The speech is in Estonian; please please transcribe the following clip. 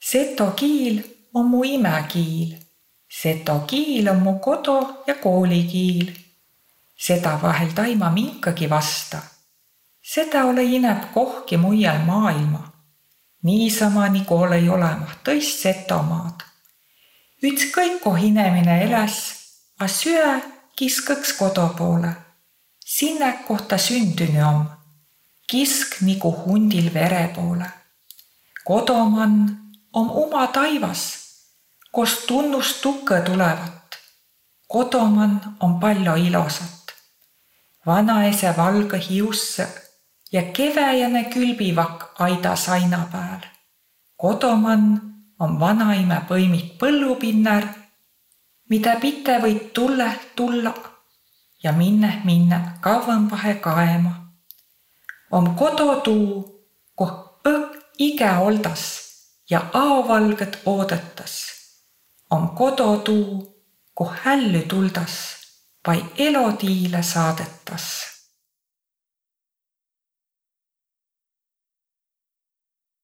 Seto kiil on mu imekiil. Seto kiil on mu kodo- ja koolikiil. Seda vahel taima minkagi vasta. Seda ole ineb kohki muial maailma. Niisama nigu olei olema tõist Setomaad. Ütskõik koh inemine eläs, a süä kiskõks kodo poole. Sinne, kohta sündünü om. Kisk nigu hundil vere poole. Kodomann om uma taivas, kost tunnust tukõ tulevat. Kodomann on palju ilosat. Vanaese valgõ hiussõ ja keväjäne külbivak aida saina pääl. Kodomann on vanaime põimik põllupinner, mida pite võid tulla ja minne kavvõmbahe kaema. Om kodo tuu, koh ige oldas ja aovalgõt oodetas. Om kodo tuu, koh hälly tuldas vai elotiile saadetas.